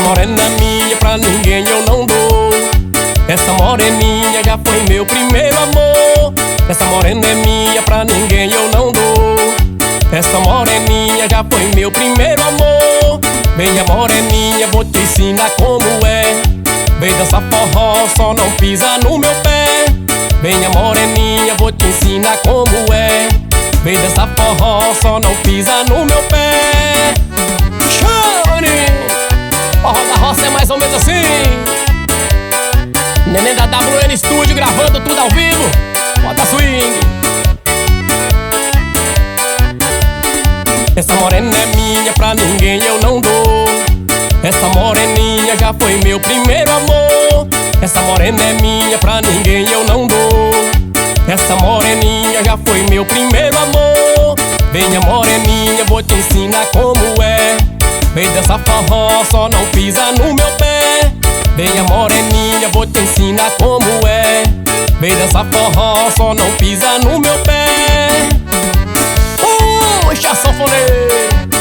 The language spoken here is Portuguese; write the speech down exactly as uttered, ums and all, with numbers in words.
morena é minha, pra ninguém eu não dou. Essa moreninha já foi meu primeiro amor. Essa morena é minha, pra ninguém eu não dou. Essa moreninha já foi meu primeiro amor. Venha moreninha, vou te ensinar como é. Vem dançar forró, só não pisa no meu pé. Venha moreninha, vou te ensinar como é. Vem dançar forró, só não pisa no meu pé. Chore! Forró da roça é mais ou menos assim. Neném da W N Studio gravando tudo ao vivo. Bota swing. Essa morena é minha, pra ninguém eu não dou. Essa moreninha já foi meu primeiro amor. Essa morena é minha, pra ninguém eu não dou. Essa moreninha já foi meu primeiro amor. Venha moreninha, vou te ensinar como é. Vem dançar forró, só não pisa no meu pé. Venha moreninha, vou te ensinar como é. Vem dançar forró, só não pisa no meu pé. Puxa, sanfoneiro!